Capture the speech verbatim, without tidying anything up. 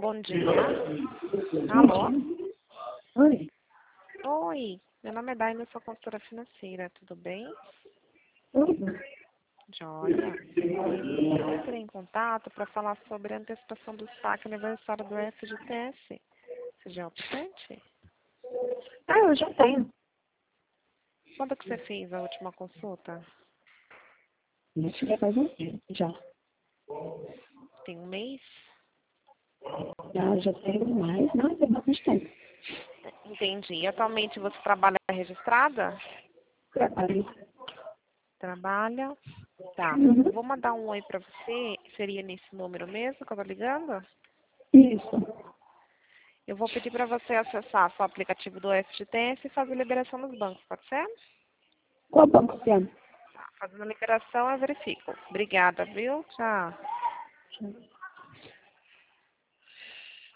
Bom dia. Alô? Oi. Oi, meu nome é Daina, eu sou consultora financeira, tudo bem? Oi. Joia. Eu entrei em contato para falar sobre a antecipação do saque aniversário do F G T S. Você já é optante? Ah, eu já tenho. Quando que você fez a última consulta? Isso já faz um tempo, já. Tem um mês? Já, já tenho mais. Não, tem bastante tempo. Entendi. E atualmente você trabalha registrada? Trabalho. Trabalha. Tá. Uhum. Eu vou mandar um oi pra você. Seria nesse número mesmo que eu tô ligando? Isso. Eu vou pedir para você acessar o aplicativo do F G T S e fazer liberação nos bancos, pode ser? Qual banco você é? Tá. Fazendo a liberação, eu verifico. Obrigada, viu? Tchau. Tchau.